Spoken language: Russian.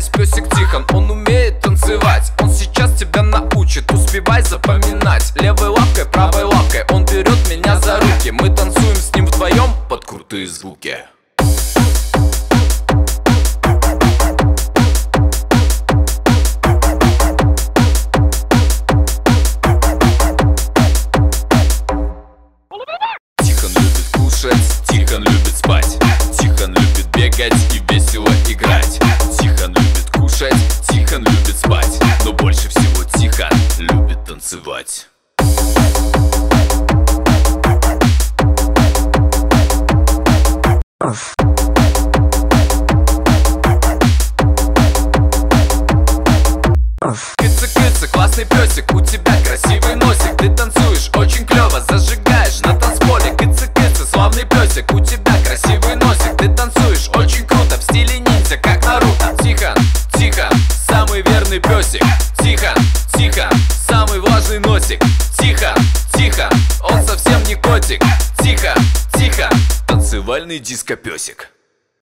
запоминай, песик Тихон, он умеет танцевать. Он сейчас тебя научит, успевай запоминать. Левой лапкой, правой лапкой он берет меня за руки. Мы танцуем с ним вдвоем под крутые звуки. Тихон любит кушать, Тихон любит спать, Тихон любит бегать и весело играть. Тихон любит кушать, Тихон любит спать, но больше всего Тихон любит танцевать. Кыца-кыца, классный песик, у тебя красивый носик. Ты танцуешь очень клево, зажигаешь на танцполе. Кыца-кыца, славный песик, у тебя красивый носик. Ты танцуешь очень круто, в стиле ниндзя, как Наруто. Тихон, Тихон, самый верный песик. Тихон, Тихон, самый влажный носик. Тихон, Тихон, он совсем не котик. Тихон, Тихон, танцевальный диско-песик.